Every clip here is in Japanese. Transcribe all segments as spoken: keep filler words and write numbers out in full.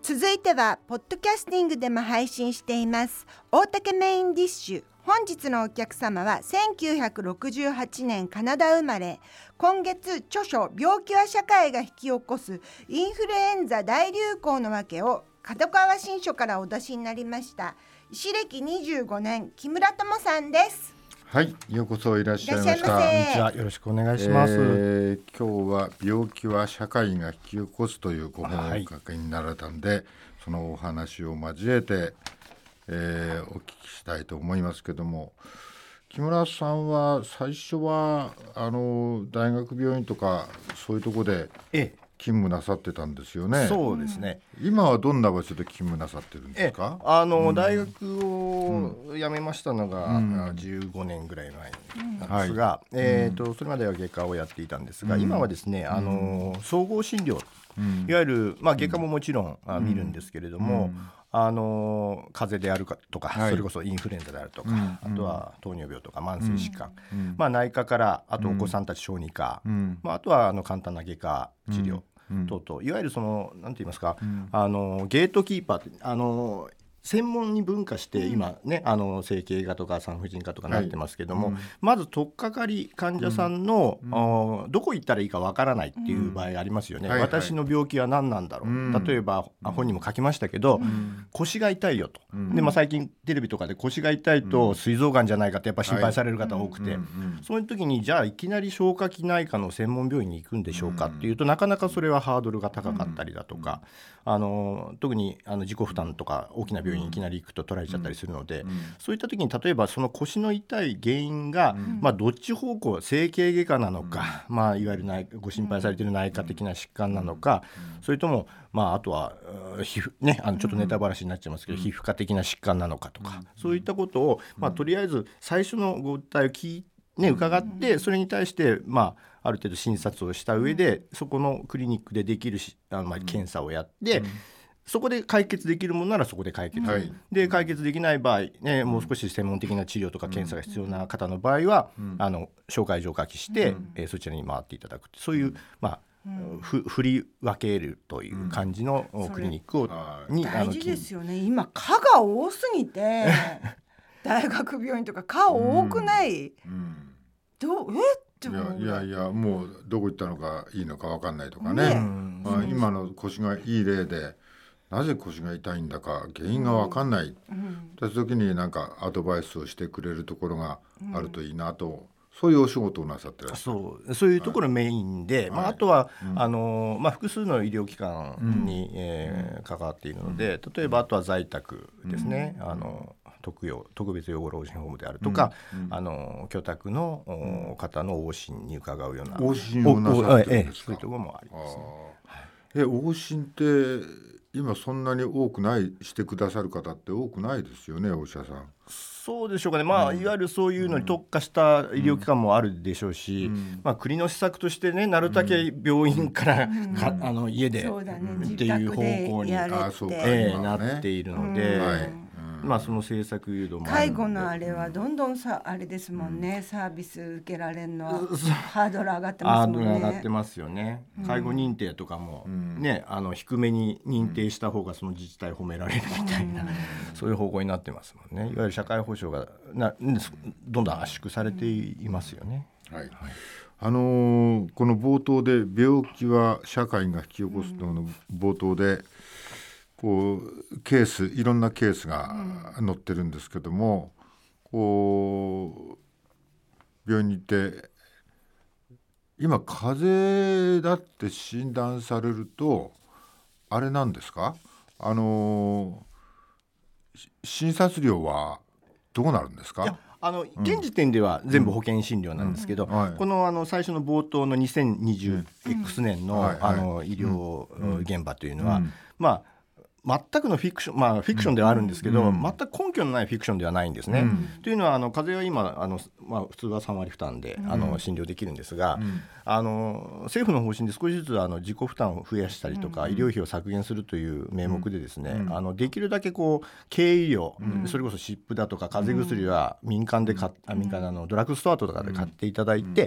続いてはポッドキャスティングでも配信しています大竹メインディッシュ。本日のお客様はせんきゅうひゃくろくじゅうはちねんカナダ生まれ、今月著書病気は社会が引き起こすインフルエンザ大流行の訳を角川新書からお出しになりました医師歴にじゅうごねん木村智さんです。 はい、ようこそいらっしゃいました。 こんにちは、よろしくお願いします、 えー、今日は病気は社会が引き起こすというご本をお書きになられたんで、はい、そのお話を交えて、えー、お聞きしたいと思いますけども、木村さんは最初はあの大学病院とかそういうところで勤務なさってたんですよね。 そうですね。 今はどんな場所で勤務なさってるんですか？ あの、うん、大学を辞めましたのが、うん、じゅうごねんぐらい前なんですが、うんはいえー、とそれまでは外科をやっていたんですが、うん、今はですねあの総合診療、うん、いわゆる、まあ、外科ももちろん、うん、見るんですけれども、うんあの風邪であるかとか、はい、それこそインフルエンザであるとか、うん、あとは糖尿病とか慢性疾患、うんまあ、内科からあとお子さんたち小児科、うんまあ、あとはあの簡単な外科治療、うん等々いわゆるそのなんて言いますか、うん、あのゲートキーパーってあの専門に分化して今ね、うん、あの整形外とか産婦人科とかなってますけども、はいうん、まず取っかかり患者さんの、うん、どこ行ったらいいかわからないっていう場合ありますよね、うんはいはい、私の病気は何なんだろう、うん、例えば本にも書きましたけど、うん、腰が痛いよと、うんでまあ、最近テレビとかで腰が痛いと膵臓がんじゃないかってやっぱ心配される方多くて、はいうんうんうん、そういう時にじゃあいきなり消化器内科の専門病院に行くんでしょうかっていうと、なかなかそれはハードルが高かったりだとか、うん、あの特にあの自己負担とか大きな病院にいきなり行くと取られちゃったりするので、うんうん、そういった時に例えばその腰の痛い原因が、うんまあ、どっち方向整形外科なのか、うんまあ、いわゆる内ご心配されている内科的な疾患なのか、うん、それとも、まあ、あとは皮膚、ね、あのちょっとネタばらしになっちゃいますけど、うん、皮膚科的な疾患なのかとか、うん、そういったことを、まあ、とりあえず最初のご訴えを聞いてね、伺ってそれに対して、まあ、ある程度診察をした上でそこのクリニックでできるしあの、まあ、検査をやって、うん、そこで解決できるものならそこで解決、はい、で解決できない場合、ね、もう少し専門的な治療とか検査が必要な方の場合は、うん、あの紹介状を書きして、うんえー、そちらに回っていただくそういう、まあうん、ふ振り分けるという感じのクリニックを、 うん、に大事ですよね。今科が多すぎて大学病院とか科多くない、うんうん、どうえっていやいやいやもうどこ行ったのかいいのか分かんないとかね、ねまあ、今の腰がいい例でなぜ腰が痛いんだか原因が分かんない、うん、という時になんかアドバイスをしてくれるところがあるといいなと、うんそういうお仕事をなさってらっしゃる。 そう、そういうところメインで、はいまあ、あとは、うんあのまあ、複数の医療機関に、うんえー、関わっているので、例えばあとは在宅ですね、うん、あの特養特別養護老人ホームであるとか、うん、あの居宅の方の往診に伺うような往診をなさってるんですか？ そういうところもありますね。 え往診って今そんなに多くないしてくださる方って多くないですよね、お医者さん。 そうでしょうかね、まあうん、いわゆるそういうのに特化した医療機関もあるでしょうし、うんまあ、国の施策としてねなるだけ病院から、うんかあの家で、うんね、っていう方向に、えー、なっているので、うんはいまあ、その政策誘導もあるので介護のあれはどんどんさあれですもんね、うん、サービス受けられるのはハードル上がってますもんね。 ハードル上がってますよね、うん、介護認定とかも、ね、あの低めに認定した方がその自治体褒められるみたいな、うん、そういう方向になってますもんね。いわゆる社会保障がなどんどん圧縮されていますよね、 はいはいあのー、この冒頭で病気は社会が引き起こすのの冒頭でこうケースいろんなケースが載ってるんですけども、こう病院に行って今風邪だって診断されるとあれなんですか、あのー、診察料はどうなるんですか？ いやあの現時点では全部保険診療なんですけど、うんうんはい、この、あの最初の冒頭のにせんにじゅうエックスねん の,、うんはいはい、あの医療現場というのは、うんまあ全くのフィクション、まあフィクションではあるんですけど、うん、全く根拠のないフィクションではないんですね、うん、というのはあの風邪は今あの、まあ、普通はさんわり負担で、うん、あの診療できるんですが、うん、あの政府の方針で少しずつあの自己負担を増やしたりとか、うん、医療費を削減するという名目でですね、うん、あのできるだけこう軽医療、うん、それこそ湿布だとか風邪薬は民間で買っ、うん、民間のドラッグストアとかで買っていただいて、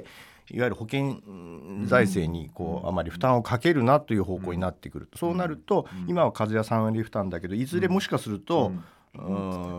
いわゆる保険財政にこうあまり負担をかけるなという方向になってくる。そうなると今は課税はさん割負担だけど、いずれもしかすると、うん、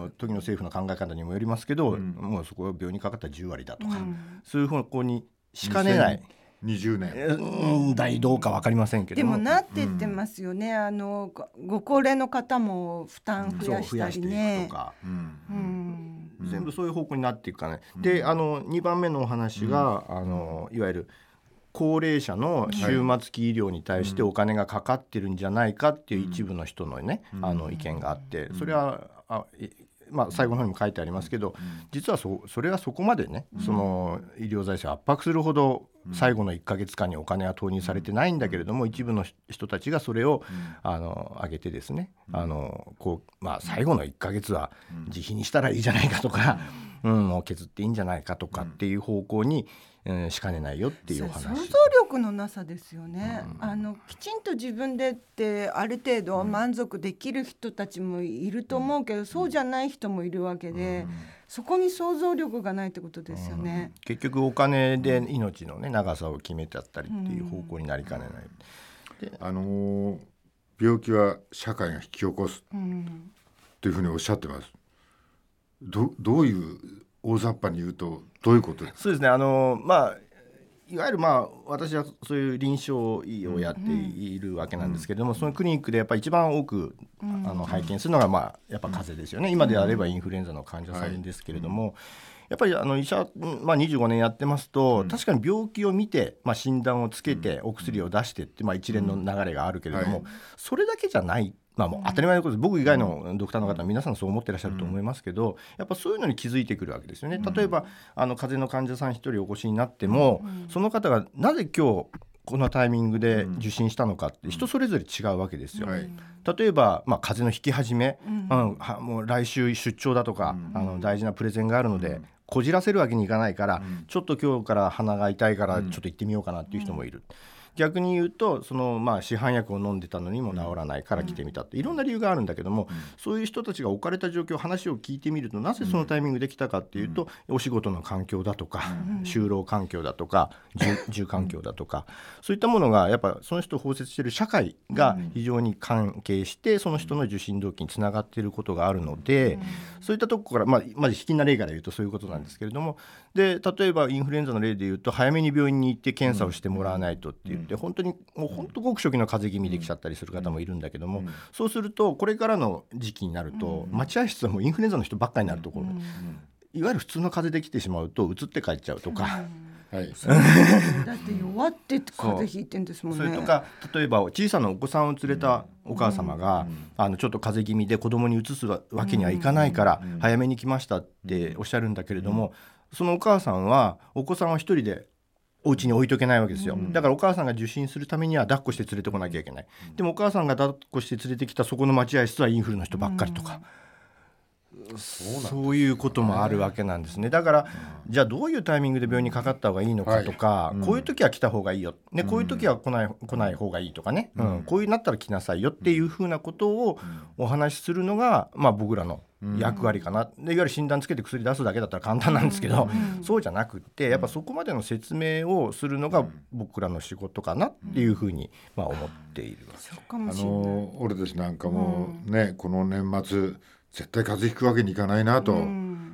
時の政府の考え方にもよりますけど、うん、もうそこは病院にかかったらじゅう割だとか、うん、そういう方向にしかねないにじゅうねん代どうか分かりませんけども、 でもなってってますよね、うん、あのご高齢の方も負担増やしたりね、 とか、うんうん、全部そういう方向になっていくかね、うん、であのにばんめのお話が、うん、あのいわゆる高齢者の終末期医療に対してお金がかかってるんじゃないかっていう一部の人のね、うん、あの意見があって、それはあまあ、最後の方にも書いてありますけど、実は そ, それはそこまでね、その医療財政を圧迫するほど最後のいっかげつかんにお金は投入されてないんだけれども、一部の人たちがそれをあの上げてですね、あのこう、まあ、最後のいっかげつは自費にしたらいいじゃないかとか、うん、もう削っていいんじゃないかとかっていう方向に、うん、しかねないよっていうお話。 想像力のなさですよね、うん、あのきちんと自分でってある程度満足できる人たちもいると思うけど、うん、そうじゃない人もいるわけで、うん、そこに想像力がないってことですよね、 うん、結局お金で命の、ね、長さを決めちゃったりっていう方向になりかねない、 うん、であのー、病気は社会が引き起こすというふうにおっしゃってます。 ど, どういう大雑把に言うとどういうことですか？ そうですね、あのまあいわゆるまあ私はそういう臨床医をやっているわけなんですけれども、うん、そのクリニックでやっぱり一番多く、うん、あの拝見するのがまあやっぱ風邪ですよね、うん、今であればインフルエンザの患者さんですけれども、はい、やっぱりあの医者、まあ、にじゅうごねんやってますと、うん、確かに病気を見て、まあ、診断をつけてお薬を出してって、まあ、一連の流れがあるけれども、うんはい、それだけじゃない、まあ、もう当たり前のことです。僕以外のドクターの方は皆さんそう思ってらっしゃると思いますけど、やっぱそういうのに気づいてくるわけですよね。例えばあの風邪の患者さん一人お越しになっても、その方がなぜ今日このタイミングで受診したのかって人それぞれ違うわけですよ、はい、例えば、まあ、風邪の引き始め、うんうん、はもう来週出張だとか、うん、あの大事なプレゼンがあるので、うん、こじらせるわけにいかないから、うん、ちょっと今日から鼻が痛いからちょっと行ってみようかなっていう人もいる、うん、逆に言うとその、まあ、市販薬を飲んでたのにも治らないから来てみたっていろんな理由があるんだけども、うん、そういう人たちが置かれた状況話を聞いてみるとなぜそのタイミングで来たかっていうと、うん、お仕事の環境だとか、うん、就労環境だとか住環境だとか、そういったものがやっぱその人を包摂している社会が非常に関係してその人の受診動機につながっていることがあるので、うん、そういったところから、まあ、まず引きな例から言うとそういうことなんですけれども、で例えばインフルエンザの例で言うと早めに病院に行って検査をしてもらわないとって言って、うん、本当にもう本当ごく初期の風邪気味できちゃったりする方もいるんだけども、うん、そうするとこれからの時期になると、うん、待合室はもうインフルエンザの人ばっかりになるところ、うん、いわゆる普通の風邪できてしまうと移って帰っちゃうとか、 うんはい、だって弱って風邪ひいてんですもんね。 それとか例えば小さなお子さんを連れたお母様が、うん、あのちょっと風邪気味で子供に移すわけにはいかないから早めに来ましたっておっしゃるんだけれども、そのお母さんはお子さんを一人でお家に置いとけないわけですよ、うん、だからお母さんが受診するためには抱っこして連れてこなきゃいけない、うん、でもお母さんが抱っこして連れてきたそこの待合室はインフルの人ばっかりとか、うん、そう、そういうこともあるわけなんですね。だから、うん、じゃあどういうタイミングで病院にかかった方がいいのかとか、はいうん、こういう時は来た方がいいよ、ね、こういう時は来ない、来ない方がいいとかね、うんうん、こういうなったら来なさいよっていうふうなことをお話しするのが、まあ、僕らの役割かな。でいわゆる診断つけて薬出すだけだったら簡単なんですけど、うん、そうじゃなくってやっぱそこまでの説明をするのが僕らの仕事かなっていうふうに、まあ、思っているわけです。 あの俺たちなんかもね、うん、この年末絶対風邪ひくわけにいかないなと、うん、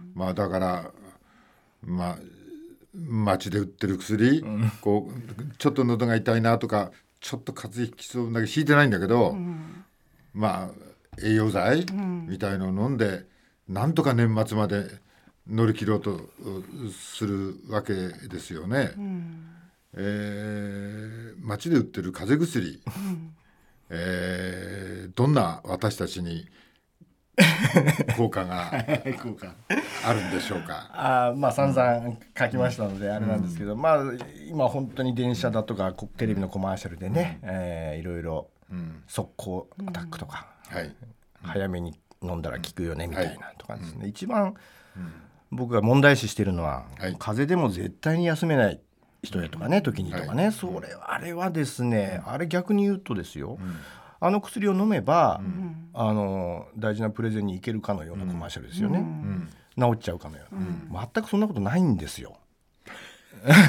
まあだからまあ街で売ってる薬、うん、こうちょっと喉が痛いなとかちょっと風邪ひきそうだけ引いてないんだけど、うん、まあ栄養剤みたいのを飲んで、うん、なんとか年末まで乗り切ろうとするわけですよね、うんえー、街で売ってる風邪薬、うんえー、どんな私たちに効果があるんでしょうか。 あまあ散々書きましたのであれなんですけど、うん、まあ今本当に電車だとかテレビのコマーシャルでね、うんえー、いろいろ速攻アタックとか、うんはい、早めに飲んだら効くよねみたいなとかですね、はい、一番僕が問題視しているのは、はい、風邪でも絶対に休めない人やとかね時にとかね、はい、それあれはですねあれ逆に言うとですよ、うん、あの薬を飲めば、うん、あの大事なプレゼンに行けるかのようなコマーシャルですよね、うん、治っちゃうかのような、うん、全くそんなことないんですよ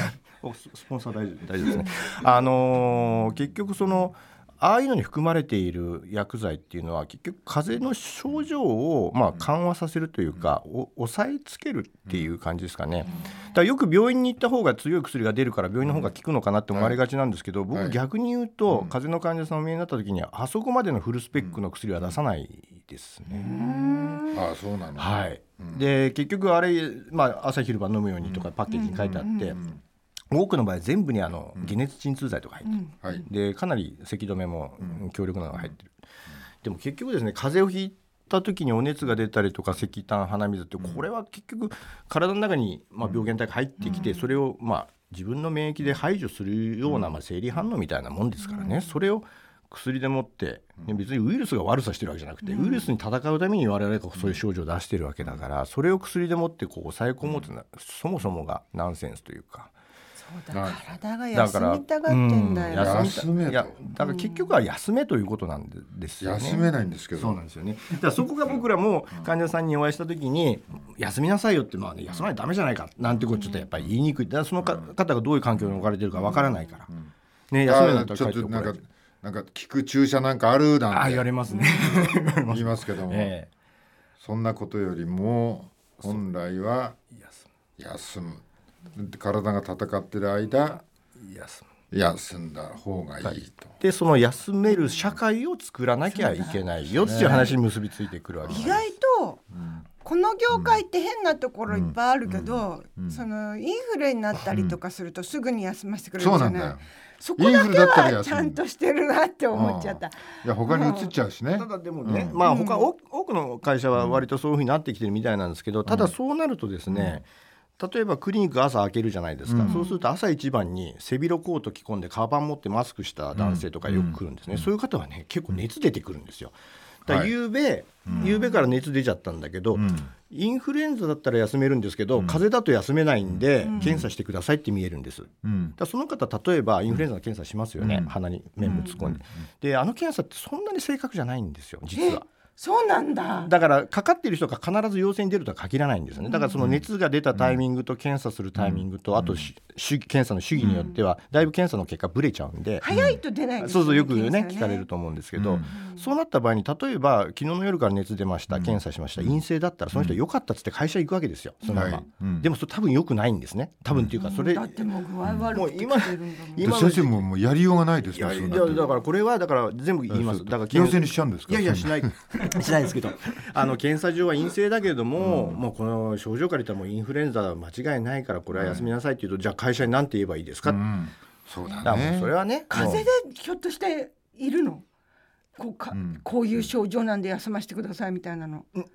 スポンサー大丈夫、大丈夫ですね。あのー、結局そのああいうのに含まれている薬剤っていうのは結局風邪の症状をまあ緩和させるというか、お抑えつけるっていう感じですかね。だからよく病院に行った方が強い薬が出るから病院の方が効くのかなって思われがちなんですけど、僕逆に言うと風邪の患者さんをお見えになった時にはあそこまでのフルスペックの薬は出さないですね。 ああ、そうなの。 はい。で結局あれ、まあ、朝昼晩飲むようにとかパッケージに書いてあって、多くの場合全部にあの解熱鎮痛剤とか入ってる、うんはい、でかなり咳止めも強力なのが入ってる、うん、でも結局ですね、風邪をひいた時にお熱が出たりとか咳痰鼻水ってこれは結局体の中にまあ病原体が入ってきて、それをまあ自分の免疫で排除するようなまあ生理反応みたいなもんですからね。それを薬でもって別にウイルスが悪さしてるわけじゃなくて、ウイルスに戦うために我々がそういう症状を出してるわけだから、それを薬でもってこう抑え込もうというのはそもそもがナンセンスというか。 そうだ、体が休みたがってんだよ。 だから、うん、休めと。いや、 だから結局は休めということなんですよね。 休めないんですけど。 そうなんですよね。だからそこが僕らも患者さんにお会いした時に休みなさいよって、まあね、休まないとダメじゃないかなんてことちょっとやっぱり言いにくい。だからそのか方がどういう環境に置かれてるかわからないから、ね、休めないと帰ってこられて、 なんか効く注射なんかあるなんてあ言われますね言いますけども、えー、そんなことよりも本来は休む、体が戦ってる間休む休んだ方がいいと、はい、 でその休める社会を作らなきゃいけないよっていう話に結びついてくるわけです。 意外と、うん、この業界って変なところいっぱいあるけど、うんうん、そのインフルになったりとかするとすぐに休ませてくれるじゃない、うん、そうなんだよ。そこだけはちゃんとしてるなって思っちゃった。いや他に移っちゃうしね。 ただでもね、うん、まあ他、うん、多くの会社は割とそういう風になってきてるみたいなんですけど、ただそうなるとですね、うん、例えばクリニック朝開けるじゃないですか、うん、そうすると朝一番に背広コート着込んでカバン持ってマスクした男性とかよく来るんですね、うん、そういう方はね結構熱出てくるんですよ。だから夕べ、はい、夕べから熱出ちゃったんだけど、うん、インフルエンザだったら休めるんですけど、うん、風邪だと休めないんで、うん、検査してくださいって見えるんです、うん、だその方例えばインフルエンザの検査しますよね、うん、鼻に綿棒突っ込んで、うん、であの検査ってそんなに正確じゃないんですよ実は。 そうなんだ。 だからかかっている人が必ず陽性に出るとは限らないんですよね。だからその熱が出たタイミングと検査するタイミングと、あと検査の主義によってはだいぶ検査の結果ブレちゃうんで、 早いと出ないんですよね。 そうそうよくね聞かれると思うんですけど、そうなった場合に例えば昨日の夜から熱出ました、検査しました、陰性だったらその人良かったっつって会社行くわけですよそのまま、でもそれ多分良くないんですね多分っていうか、それだってもう具合悪くて今今先生ももうやりようがないですか。 いやいやだからこれはだから全部言います。だから陽性にしちゃうんですか。 いやいやしないしないですけどあの検査上は陰性だけれども、うん、もうこの症状から言ったらもうインフルエンザは間違いないからこれは休みなさいって言うと、うん、じゃあ会社に何て言えばいいですか、うん、 そうだね。 だからもうそれはね風邪でひょっとしているのこうか、うん、こういう症状なんで休ませてくださいみたいなの、うん、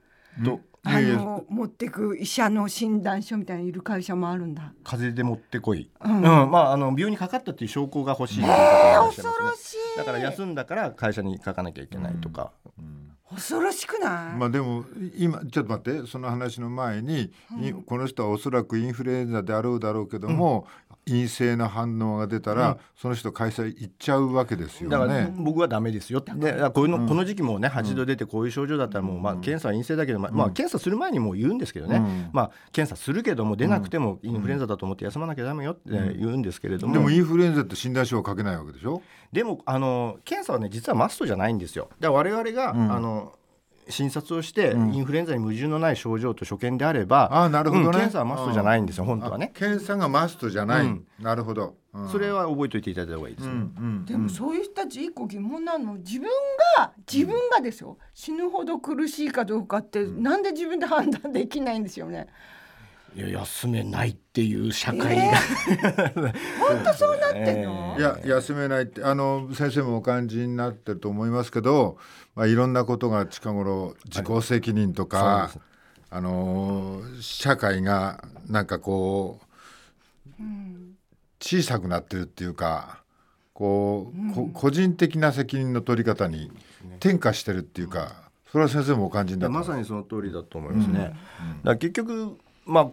とあの持ってく医者の診断書みたいにいる会社もあるんだ。 風邪で持ってこい、うんうん、まああの病院にかかったっていう証拠が欲しいという方がいらっしゃいますね。 恐ろしい。 だから休んだから会社に書かなきゃいけないとか、うんうん恐ろしくない？ まあでも今ちょっと待ってその話の前に、うん、この人はおそらくインフルエンザであろうだろうけども、うん、陰性な反応が出たら、うん、その人会社行っちゃうわけですよね。 だから僕はダメですよってでこの、うん、この時期もねはちど出てこういう症状だったらもう、まあ、検査は陰性だけど、まあまあ、検査する前にもう言うんですけどね、うんまあ、検査するけども出なくてもインフルエンザだと思って休まなきゃダメよって言うんですけれども、 でもインフルエンザって診断書は書けないわけでしょ。 でもあの検査はね実はマストじゃないんですよ。だから我々が、うん、あの診察をして、うん、インフルエンザに矛盾のない症状と所見であれば、 あなるほどね、うん、 検査はマストじゃないんですよ本当はね。 検査がマストじゃない、うん、なるほど、 うん、それは覚えておいていただいた方がいいですね、うんうん、でもそういう人たち一個疑問なの、自分が自分がですよ、死ぬほど苦しいかどうかって、うん、なんで自分で判断できないんですよね。 いや休めないっていう社会が、えー、本当そうなってんの、 えー、いや休めないってあの先生もお感じになってると思いますけど、まあ、いろんなことが近頃自己責任とか、あの社会がなんかこう、うん、小さくなってるっていうかこう、うん、こ個人的な責任の取り方に転化してるっていうか、それは先生もお感じになってます。 まさにその通りだと思いますね、うんうん、だから結局まあ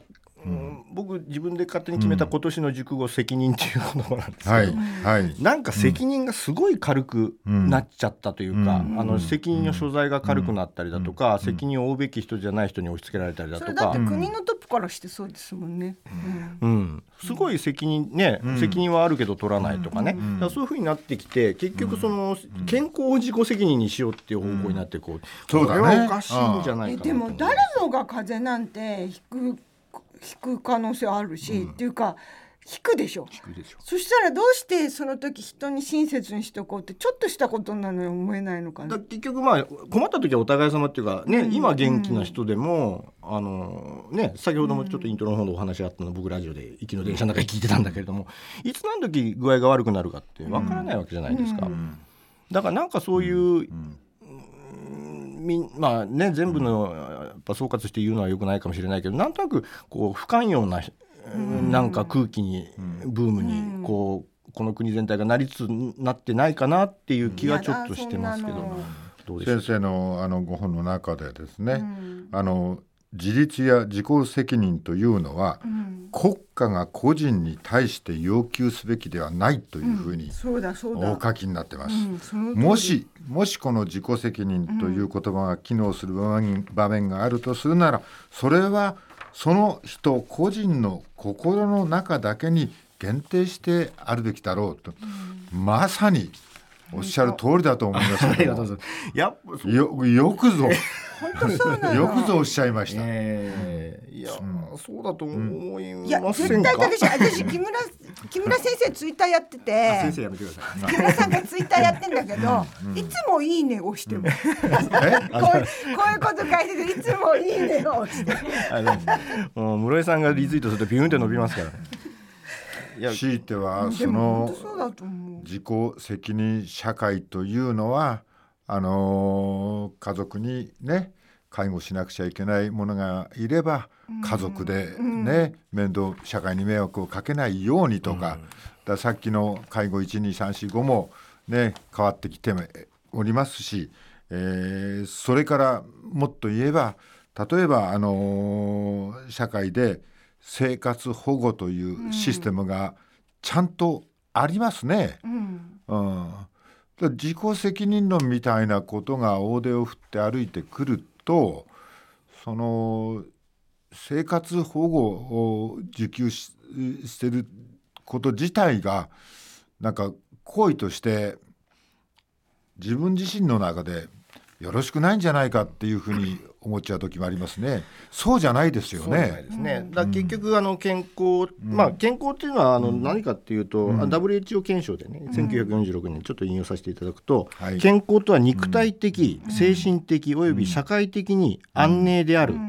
うん、僕自分で勝手に決めた今年の熟語責任っていう言葉なんですけど、 はいはい、 なんか責任がすごい軽くなっちゃったというか、うん、あの責任の所在が軽くなったりだとか、うん、責任を負うべき人じゃない人に押し付けられたりだとか、それだって国のトップからしてそうですもんね、 うんうん、すごい責任ね、うん、責任はあるけど取らないとかね、うん、だからそういう風になってきて結局その健康を自己責任にしようっていう方向になってこう、うん、これはおかしいんじゃないかなと。 でも誰もが風邪なんてひく引く可能性あるし、うん、っていうか引くでしょ。 引くでしょ。 そしたらどうしてその時人に親切にしておこうってちょっとしたことなのに思えないのかな。 だ結局まあ困った時はお互い様っていうかね、うん、今元気な人でも、うん、あのね、先ほどもちょっとイントロの方でお話あったの、僕ラジオで行きの電車の中で聞いてたんだけれども、いつ何時具合が悪くなるかってわからないわけじゃないですか、うん、だからなんかそういう、うんうんまあね、全部のやっぱ総括して言うのは良くないかもしれないけど、なんとなくこう不寛容ななんか空気に、ブームにこうこの国全体がなりつつなってないかなっていう気はちょっとしてますけど、どうでしょう。 先生のあのご本の中でですね、あの自立や自己責任というのは、うん、国家が個人に対して要求すべきではないというふうにお書きになってます、うん、もしもしこの自己責任という言葉が機能する場面があるとするなら、それはその人個人の心の中だけに限定してあるべきだろうと、うん、まさにおっしゃる通りだと思いますけどやよ, よくぞ本当そうなのよくぞおっしゃいました、 えー、いや、うん、そうだと思いませんか。 いや絶対私私木村木村先生ツイッターやってて先生やめてください木村さんがツイッターやってんだけど、うん、いつもいいねをしても、うん、こういう、こういうこと書いてていつもいいねをしてもう室井さんがリツイートするとビューンって伸びますからいや強いてはその自己責任社会というのはあのー、家族にね介護しなくちゃいけない者がいれば家族でね、うん、面倒社会に迷惑をかけないようにとか、うん、ださっきの介護いちにさんしごもね変わってきておりますし、えー、それからもっと言えば例えば、あのー、社会で生活保護というシステムがちゃんとありますね、うんうん、自己責任論みたいなことが大手を振って歩いてくるとその生活保護を受給 し, してること自体がなんか行為として自分自身の中でよろしくないんじゃないかっていうふうに思っちゃう時もありますね。そうじゃないですよね。そうじゃないですね。 だ結局あの健康、うん、まあ健康っていうのはあの何かっていうと、うん、ダブリューエイチオー 検証でね、うん、せんきゅうひゃくよんじゅうろくねんちょっと引用させていただくと、はい、健康とは肉体的、うん、精神的および社会的に安寧である、うん、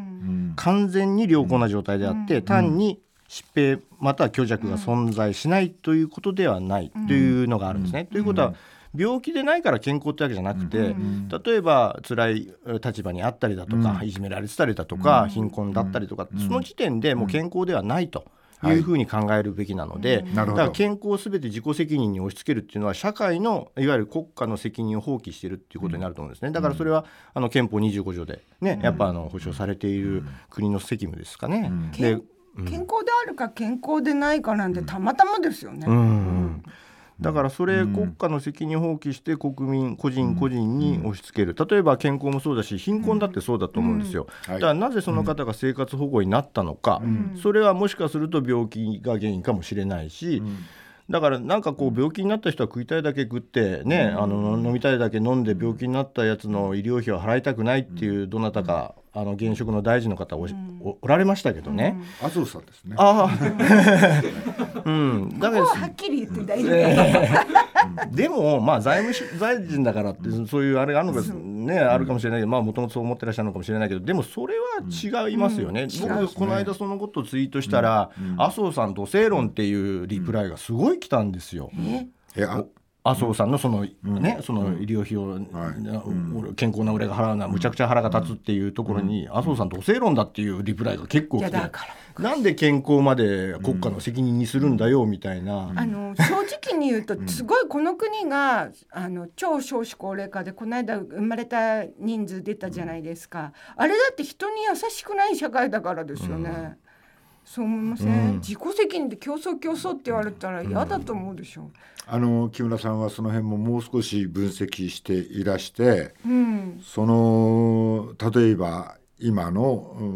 完全に良好な状態であって、うん、単に疾病または虚弱が存在しないということではないというのがあるんですね。うん、ということは病気でないから健康ってわけじゃなくて、うん、例えば辛い立場にあったりだとか、うん、いじめられてたりだとか、うん、貧困だったりとか、うん、その時点でもう健康ではないというふうに考えるべきなので、はい、だから健康をすべて自己責任に押し付けるっていうのは社会のいわゆる国家の責任を放棄しているっていうことになると思うんですね。だからそれはあの憲法にじゅうご条で、ね、やっぱあの保障されている国の責務ですかね、うん、で健康であるか健康でないかなんてたまたまですよね、 うんうんだからそれ国家の責任を放棄して国民個人個人に押し付ける。例えば健康もそうだし貧困だってそうだと思うんですよ。だからなぜその方が生活保護になったのか、それはもしかすると病気が原因かもしれないし、だからなんかこう病気になった人は食いたいだけ食ってね、あの飲みたいだけ飲んで病気になったやつの医療費を払いたくないっていうどなたかあの現職の大臣の方 お, お, おられましたけどね、 うん、麻生さんですね。 あうん、 だからここははっきり言って大丈夫、 えー、でもまあ財務大臣だからってそういうあれがあるのか、ね、あるかもしれないけど、まあもともとそう思ってらっしゃるのかもしれないけど、でもそれは違いますよね、うん、僕この間そのことをツイートしたら、うんうん、麻生さん土星論っていうリプライがすごい来たんですよ。ええあ麻生さんのその、ねうん、その医療費を、うん、健康な俺が払うのはむちゃくちゃ腹が立つっていうところに、うん、麻生さん土星論だっていうリプライが結構来て、なんで健康まで国家の責任にするんだよみたいな、 うん、あの正直に言うとすごいこの国があの超少子高齢化でこの間生まれた人数出たじゃないですか。あれだって人に優しくない社会だからですよね、うんそう思いません、うん、自己責任で競争競争って言われたら嫌だと思うでしょ、うん、 あの木村さんはその辺ももう少し分析していらして、うん、その例えば今の、うん、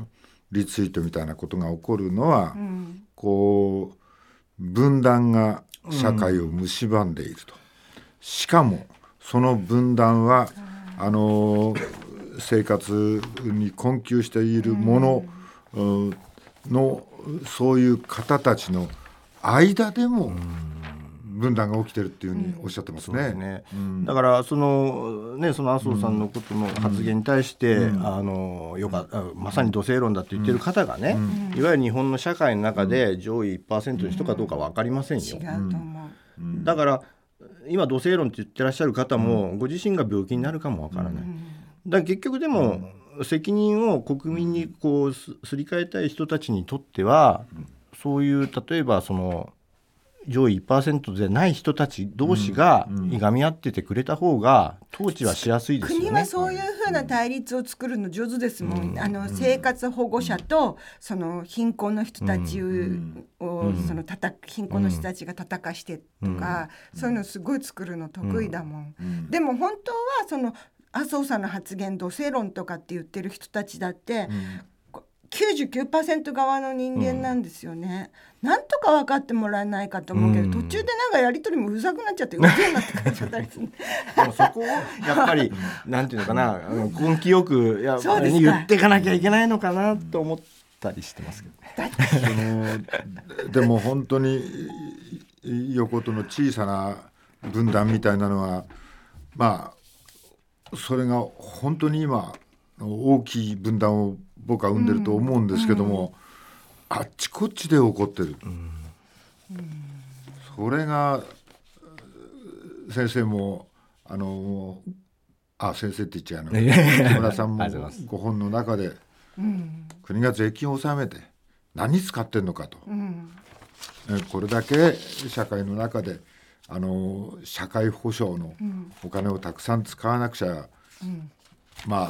リツイートみたいなことが起こるのは、うん、こう分断が社会を蝕んでいると、うん、しかもその分断は、うん、あの生活に困窮しているもの、うんのそういう方たちの間でも分断が起きてるっていうふうにおっしゃってますね。うん、そうですね。 うん、だからそのねその麻生さんのことの発言に対して、うん、あのよかまさに土星論だって言ってる方がね、うん、いわゆる日本の社会の中で上位 いちパーセント の人かどうか分かりませんよ。 違うと思う。 うん、だから今土星論って言ってらっしゃる方も、ご自身が病気になるかも分からない。だから結局でも、責任を国民にこう す, すり替えたい人たちにとっては、うん、そういう例えばその上位 いちパーセント でない人たち同士がいがみ合っててくれた方が統治はしやすいですよね。 国はそういうふうな対立を作るの上手ですもん、うん、あの生活保護者とその貧困の人たちを、うん、そのたた貧困の人たちが叩かしてとか、うん、そういうのすごい作るの得意だもん、うん、でも本当はその麻生さんの発言土星論とかって言ってる人たちだって、うん、きゅうじゅうきゅうパーセント 側の人間なんですよね、うん、なんとか分かってもらえないかと思うけど、うん、途中でなんかやり取りもうざくなっちゃってうぜえなって感じちゃったりするでもそこをやっぱりなんていうのかな根気よくやっぱり言っていかなきゃいけないのかなと思ったりしてますけどね。 そのでも本当に横との小さな分断みたいなのはまあそれが本当に今大きい分断を僕は生んでると思うんですけども、うんうん、あっちこっちで起こってる、うんうん、それが先生もあのあ先生って言っちゃうの木村さんもご本の中で、うん、国が税金を納めて何に使ってんのかと、うん、これだけ社会の中であの社会保障のお金をたくさん使わなくちゃ、うん、まあ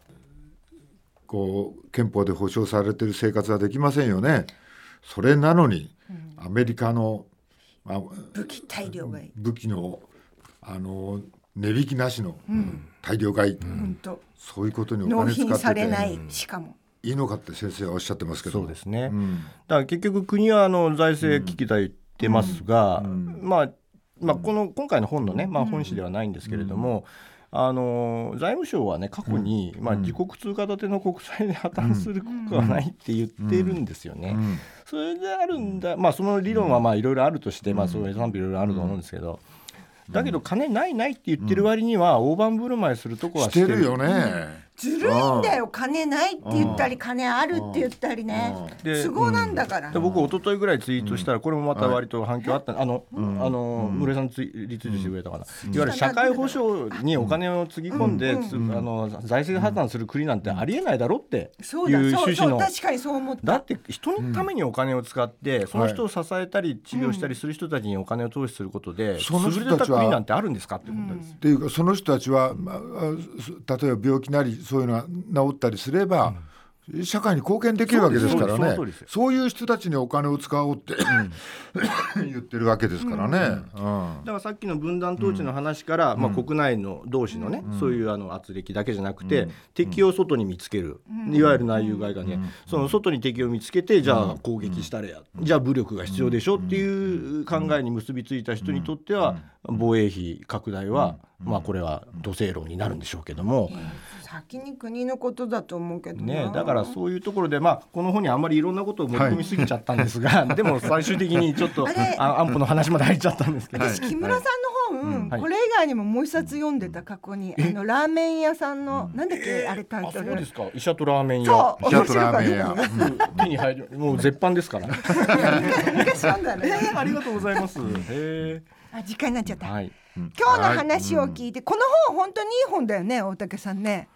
こう憲法で保障されている生活はできませんよね。それなのに、うん、アメリカの、まあ、 武器大量買い武器の、あの値引きなしの大量買い、うん、そういうことにお金使ってて納品されないしかもいいのかって先生はおっしゃってますけど。 そうですね、うん、だから結局国はあの財政危機だ言ってますが、うんうんまあまあ、この今回の本のね、まあ、本誌ではないんですけれども、うん、あの財務省はね過去に、うんまあ、自国通貨建ての国債で破綻することはないって言ってるんですよね、うんうん、それであるんだ、まあ、その理論はまあいろいろあるとして、まあ、そういう賛否いろいろあると思うんですけど、だけど金ないないって言ってる割には大盤振る舞いするとこはしてる、 してるよね。 ずるいんだよ。金ないって言ったり金あるって言ったりね、都合なんだから、 うん、で僕一昨日ぐらいツイートしたらこれもまた割と反響あった、うん、あの、うん、あの室井さんツイリツイートしてくれたかな、うん、いわゆる社会保障にお金をつぎ込んで、うんうん、あの財政破綻する国なんてありえないだろっていう趣旨の、 確かにそう思った。 だって人のためにお金を使って、うん、その人を支えたり治療したりする人たちにお金を投資することで、うん、 その人優れた国なんてあるんですかってことです、 うん、っていうかその人たちは、まあ、例えば病気なりそういうのは治ったりすれば、うん、社会に貢献できるわけですからね。 そう、そういう人たちにお金を使おうって、うん、言ってるわけですからね、うんうん、だからさっきの分断統治の話から、うんまあ、国内の同士のね、うん、そういうあの圧力だけじゃなくて、うん、敵を外に見つける、うん、いわゆる内憂外がね、うん、その外に敵を見つけてじゃあ攻撃したらや、うん、じゃあ武力が必要でしょっていう考えに結びついた人にとっては防衛費拡大は、うんまあ、これは土星論になるんでしょうけども、えー、 先に国のことだと思うけどね、だからそういうところで、まあ、この本にあんまりいろんなことを盛り込みすぎちゃったんですが、はい、でも最終的にちょっとあ安保の話まで入っちゃったんですけど、 私木村さんの本、はい、これ以外にももう一冊読んでた過去に、あのラーメン屋さんのなんだっけ、あれタイトル、 あそうですか、医者とラーメン屋、 医者とラーメン屋手に入る、もう絶版ですから昔読んだねありがとうございます。へあ時間になっちゃった、はい、今日の話を聞いて、この本本当にいい本だよね大竹さんね。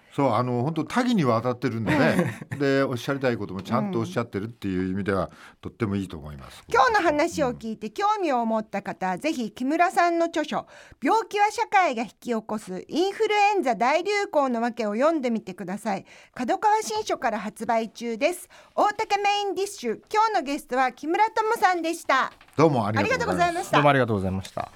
そうあの本当多岐にわたってるんでねでおっしゃりたいこともちゃんとおっしゃってるっていう意味では、うん、とってもいいと思います。 今日の話を聞いて興味を持った方は、うん、ぜひ木村さんの著書病気は社会が引き起こすインフルエンザ大流行の訳を読んでみてください。角川新書から発売中です。大竹メインディッシュ、今日のゲストは木村智さんでした。 どうもありがとうございました。 どうもありがとうございました。